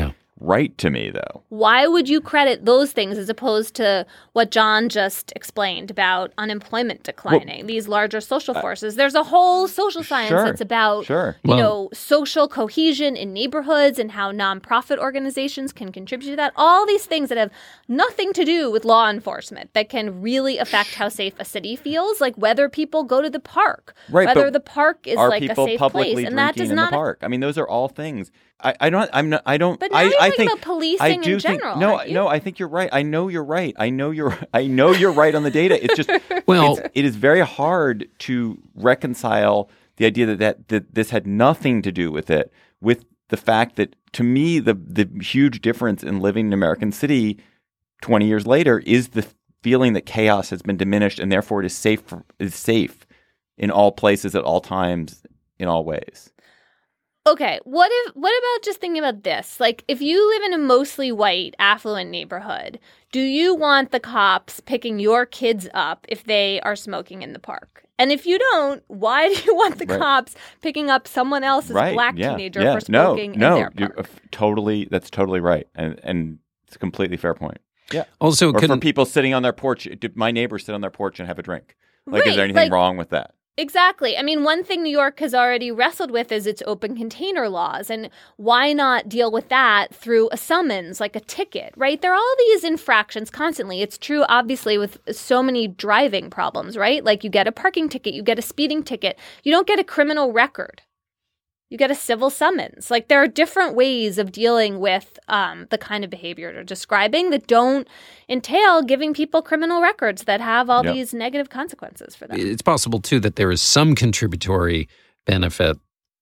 right to me, though. Why would you credit those things as opposed to what John just explained about unemployment declining, well, these larger social forces? There's a whole social science sure, that's about, sure. you well, know, social cohesion in neighborhoods and how nonprofit organizations can contribute to that. All these things that have nothing to do with law enforcement that can really affect how safe a city feels, like whether people go to the park, right, whether the park is are like a people safe publicly place, and that does drinking in not. the park? I mean, those are all things. I, I don't. I'm not. I don't. But now I, you're I talking think, about policing I do in general. Think, no, aren't you? no. I think you're right. I know you're right. I know you're. I know you're right on the data. It's just. Well, it's, it is very hard to reconcile the idea that, that that this had nothing to do with it, with the fact that, to me, the the huge difference in living in an American city twenty years later is the feeling that chaos has been diminished, and therefore it is safe. For, is safe in all places at all times in all ways. Okay, what if what about just thinking about this? Like, if you live in a mostly white, affluent neighborhood, do you want the cops picking your kids up if they are smoking in the park? And if you don't, why do you want the right. cops picking up someone else's right. black yeah. teenager yeah. for smoking no, in no. their you- park? uh, totally, that's totally right, and and it's a completely fair point. Yeah. also, Or for couldn't, people sitting on their porch, did my neighbors sit on their porch and have a drink? Like, Right, is there anything like- wrong with that? Exactly. I mean, one thing New York has already wrestled with is its open container laws. And why not deal with that through a summons, like a ticket, right? There are all these infractions constantly. It's true, obviously, with so many driving problems, right? Like you get a parking ticket, you get a speeding ticket. You don't get a criminal record. You get a civil summons. Like there are different ways of dealing with um, the kind of behavior you're describing that don't entail giving people criminal records that have all Yep. these negative consequences for them. it's possible, too, that there is some contributory benefit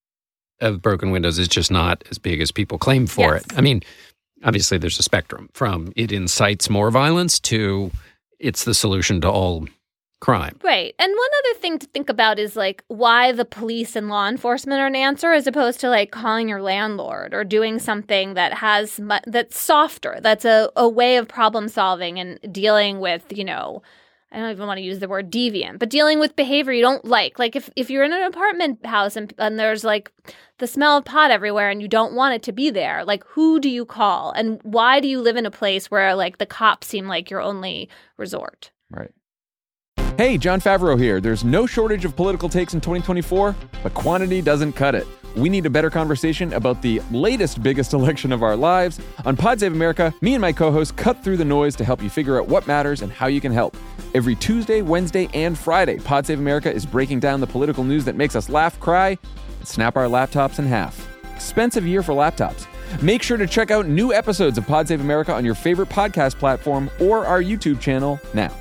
of broken windows. It's just not as big as people claim for Yes. it. I mean, obviously, there's a spectrum from it incites more violence to it's the solution to all crime. Right. And one other thing to think about is like why the police and law enforcement are an answer as opposed to like calling your landlord or doing something that has mu- that's softer. That's a, a way of problem solving and dealing with, you know, I don't even want to use the word deviant, but dealing with behavior you don't like. Like if, if you're in an apartment house and, and there's like the smell of pot everywhere and you don't want it to be there, like who do you call? And why do you live in a place where like the cops seem like your only resort? Right. Hey, John Favreau here. There's no shortage of political takes in twenty twenty-four, but quantity doesn't cut it. We need a better conversation about the latest biggest election of our lives. On Pod Save America, me and my co-hosts cut through the noise to help you figure out what matters and how you can help. Every Tuesday, Wednesday, and Friday, Pod Save America is breaking down the political news that makes us laugh, cry, and snap our laptops in half. Expensive year for laptops. Make sure to check out new episodes of Pod Save America on your favorite podcast platform or our YouTube channel now.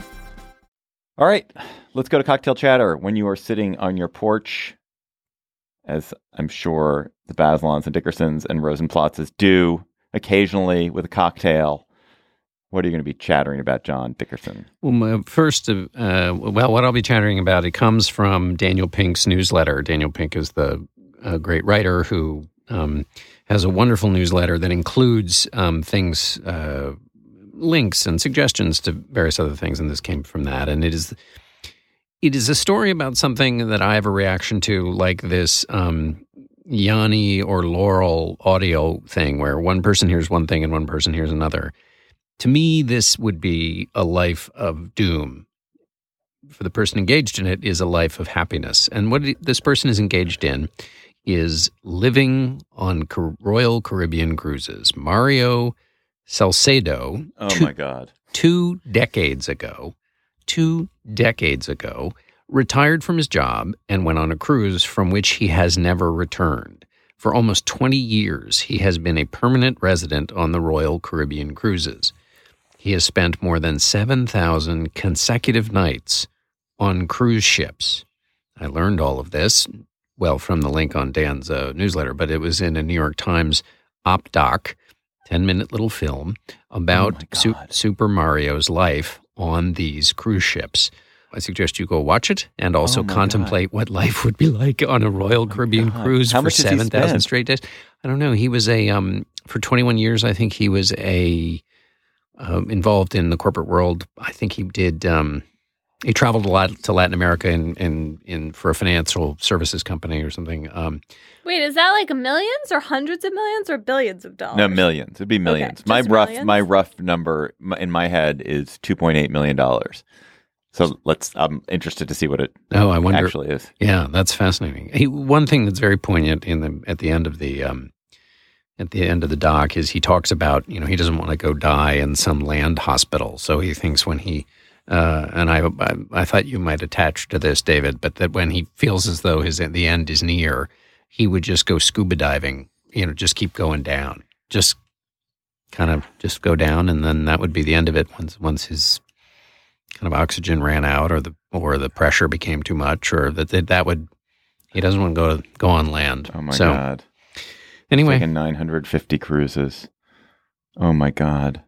All right, let's go to cocktail chatter. When you are sitting on your porch, as I'm sure the Bazelons and Dickersons and Rosenplatzes do occasionally with a cocktail, what are you going to be chattering about, John Dickerson? Well, my first, uh, well, what I'll be chattering about, it comes from Daniel Pink's newsletter. Daniel Pink is the uh, great writer who um, has a wonderful newsletter that includes um, things, uh, links and suggestions to various other things, and this came from that. And it is it is a story about something that I have a reaction to, like this um, Yanni or Laurel audio thing where one person hears one thing and one person hears another. To me, this would be a life of doom. For the person engaged in it is a life of happiness. And what this person is engaged in is living on Car- Royal Caribbean cruises. Mario Salcedo, Oh, two, my God. two decades ago, two decades ago, retired from his job and went on a cruise from which he has never returned. For almost twenty years, he has been a permanent resident on the Royal Caribbean cruises. He has spent more than seven thousand consecutive nights on cruise ships. I learned all of this, well, from the link on Dan's uh, newsletter, but it was in a New York Times op doc, ten-minute little film about Oh my Su- God. Super Mario's life on these cruise ships. I suggest you go watch it and also Oh my contemplate what life would be like on a Royal Caribbean God. cruise How for much has he seven thousand spent? straight days. I don't know. He was a, um, for twenty-one years, I think he was a, um, involved in the corporate world. I think he did, um, he traveled a lot to Latin America in in, in for a financial services company or something. Um, Wait, is that like millions or hundreds of millions or billions of dollars? No, millions. It'd be millions. Okay, my just rough millions? my rough number m- in my head is two point eight million dollars. So let's. I'm interested to see what it oh, I wonder. actually is. Yeah, that's fascinating. He, one thing that's very poignant in the at the end of the um, at the end of the doc is he talks about, you know, he doesn't want to go die in some land hospital. So he thinks when he uh, and I, I I thought you might attach to this, David, but that when he feels as though his the end is near, he would just go scuba diving. You know, just keep going down, just kind of just go down, and then that would be the end of it. Once once his kind of oxygen ran out, or the or the pressure became too much, or that that, that would he doesn't want to go to, go on land. Oh my so, god! Anyway, taking nine hundred fifty cruises. Oh my god!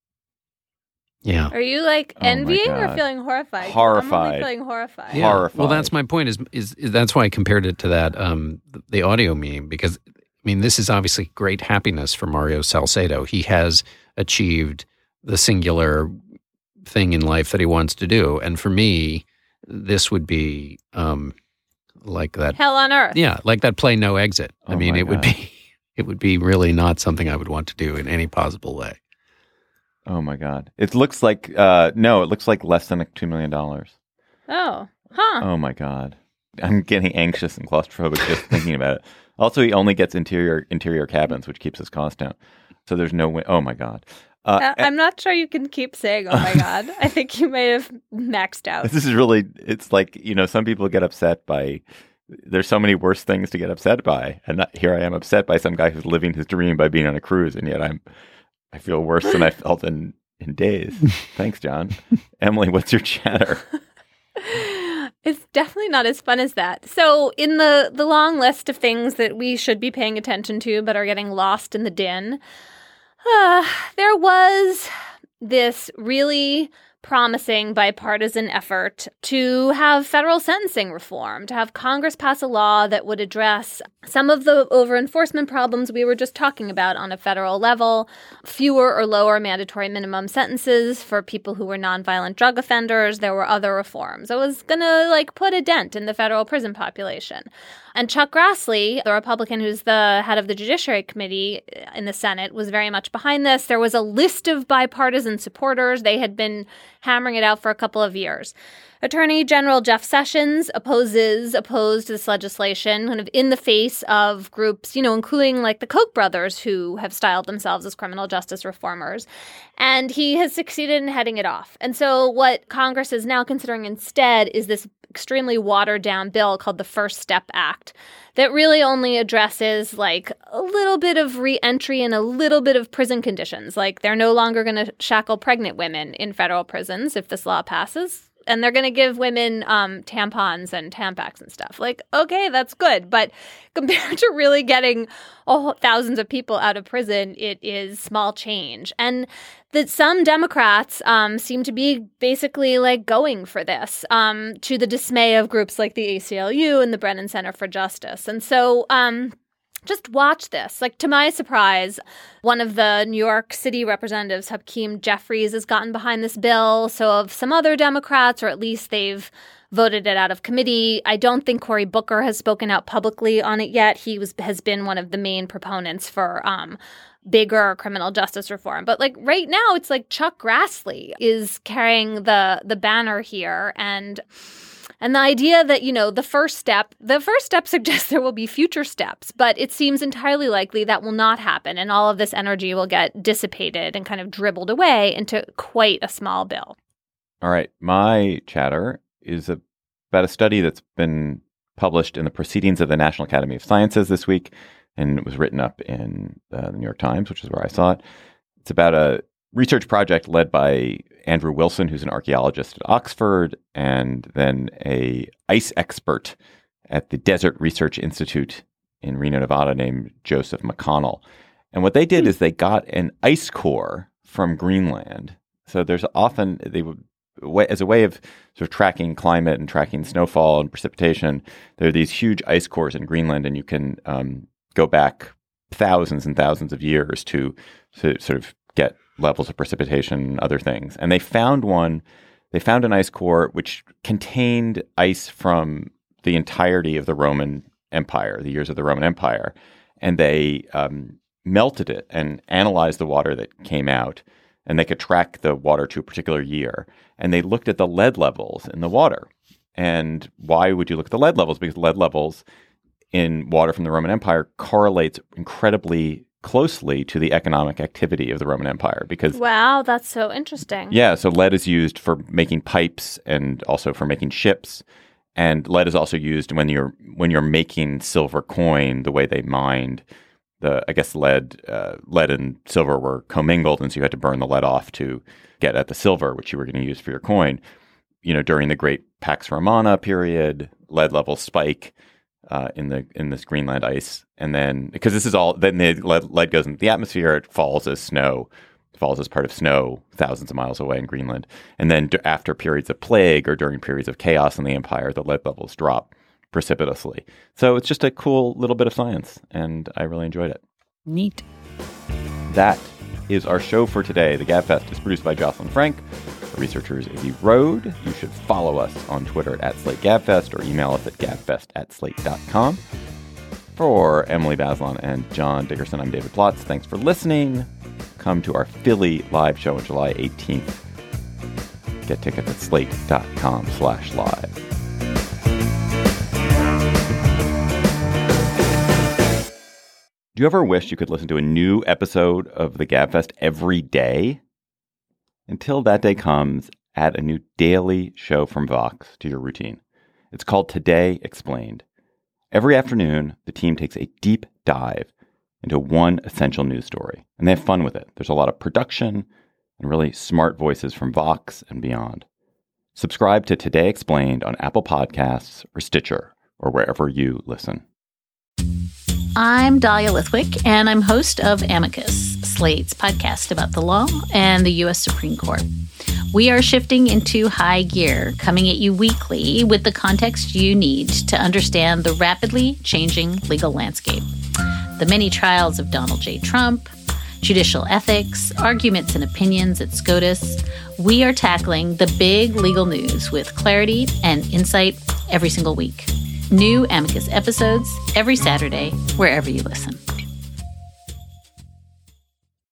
Yeah. Are you like Oh my envying or God. feeling horrified? I'm Horrified. only feeling horrified. Yeah. Horrified. Well, that's my point. Is, is is that's why I compared it to that um, the audio meme, because I mean this is obviously great happiness for Mario Salcedo. He has achieved the singular thing in life that he wants to do, and for me, this would be um, like that. Hell on earth. Yeah, like that play No Exit. I Oh mean, my it would God. be it would be really not something I would want to do in any possible way. Oh my god! It looks like uh, no, it looks like less than two million dollars. Oh. Huh. Oh my god! I'm getting anxious and claustrophobic just thinking about it. Also, he only gets interior interior cabins, which keeps his cost down. So there's no way. Oh my god! Uh, Uh, I'm not sure you can keep saying, oh my God. I think you may have maxed out. This is really, it's like, you know, some people get upset by, there's so many worse things to get upset by. And not, here I am upset by some guy who's living his dream by being on a cruise. And yet I'm, I feel worse than I felt in, in days. Thanks, John. Emily, what's your chatter? It's definitely not as fun as that. So in the, the long list of things that we should be paying attention to but are getting lost in the din, uh, there was this really promising bipartisan effort to have federal sentencing reform, to have Congress pass a law that would address some of the over-enforcement problems we were just talking about on a federal level, fewer or lower mandatory minimum sentences for people who were nonviolent drug offenders. There were other reforms. It was going to like put a dent in the federal prison population. And Chuck Grassley, the Republican who's the head of the Judiciary Committee in the Senate, was very much behind this. There was a list of bipartisan supporters. They had been hammering it out for a couple of years. Attorney General Jeff Sessions opposes, opposed this legislation kind of in the face of groups, you know, including like the Koch brothers who have styled themselves as criminal justice reformers. And he has succeeded in heading it off. And so what Congress is now considering instead is this extremely watered down bill called the First Step Act that really only addresses like a little bit of re-entry and a little bit of prison conditions. Like they're no longer going to shackle pregnant women in federal prisons if this law passes. And they're going to give women um, tampons and Tampax and stuff. Like, okay, that's good. But compared to really getting oh, thousands of people out of prison, it is small change. And that some Democrats um, seem to be basically like going for this um, to the dismay of groups like the A C L U and the Brennan Center for Justice. And so um, just watch this. Like, to my surprise, one of the New York City representatives, Hakeem Jeffries, has gotten behind this bill. So have some other Democrats, or at least they've voted it out of committee. I don't think Cory Booker has spoken out publicly on it yet. He was has been one of the main proponents for um, bigger criminal justice reform. But like right now, it's like Chuck Grassley is carrying the the banner here. And And the idea that, you know, the first step, the first step suggests there will be future steps, but it seems entirely likely that will not happen. And all of this energy will get dissipated and kind of dribbled away into quite a small bill. All right. My chatter is a, about a study that's been published in the Proceedings of the National Academy of Sciences this week, and it was written up in uh, the New York Times, which is where I saw it. It's about a research project led by Andrew Wilson, who's an archaeologist at Oxford, and then a ice expert at the Desert Research Institute in Reno, Nevada, named Joseph McConnell. And what they did is they got an ice core from Greenland. So there's often, they would, as a way of sort of tracking climate and tracking snowfall and precipitation, there are these huge ice cores in Greenland, and you can um, go back thousands and thousands of years to, to sort of get levels of precipitation and other things. And they found one They found an ice core which contained ice from the entirety of the Roman Empire, the years of the Roman Empire. And they um, melted it and analyzed the water that came out. And they could track the water to a particular year. And they looked at the lead levels in the water. And why would you look at the lead levels? Because lead levels in water from the Roman Empire correlates incredibly closely to the economic activity of the Roman Empire. Because wow, that's so interesting. Yeah, so lead is used for making pipes and also for making ships. And lead is also used when you're when you're making silver coin, the way they mined the, I guess lead, uh, lead and silver were commingled, and so you had to burn the lead off to get at the silver, which you were going to use for your coin. You know, during the Great Pax Romana period, lead levels spike uh, in the in this Greenland ice, and then because this is all then the lead, lead goes into the atmosphere, it falls as snow, falls as part of snow thousands of miles away in Greenland, and then d- after periods of plague or during periods of chaos in the empire, the lead levels drop precipitously. So it's just a cool little bit of science, and I really enjoyed it. Neat. That is our show for today. The GabFest is produced by Jocelyn Frank. The researcher is Izzy Rode. You should follow us on Twitter at SlateGabFest or email us at gabfest at slate dot com. For Emily Bazelon and John Dickerson, I'm David Plotz. Thanks for listening. Come to our Philly live show on July eighteenth. Get tickets at slate dot com slash live. Do you ever wish you could listen to a new episode of the GabFest every day? Until that day comes, add a new daily show from Vox to your routine. It's called Today Explained. Every afternoon, the team takes a deep dive into one essential news story, and they have fun with it. There's a lot of production and really smart voices from Vox and beyond. Subscribe to Today Explained on Apple Podcasts or Stitcher or wherever you listen. I'm Dahlia Lithwick, and I'm host of Amicus, Slate's podcast about the law and the U S Supreme Court. We are shifting into high gear, coming at you weekly with the context you need to understand the rapidly changing legal landscape. The many trials of Donald J. Trump, judicial ethics, arguments and opinions at SCOTUS. We are tackling the big legal news with clarity and insight every single week. New Amicus episodes every Saturday, wherever you listen.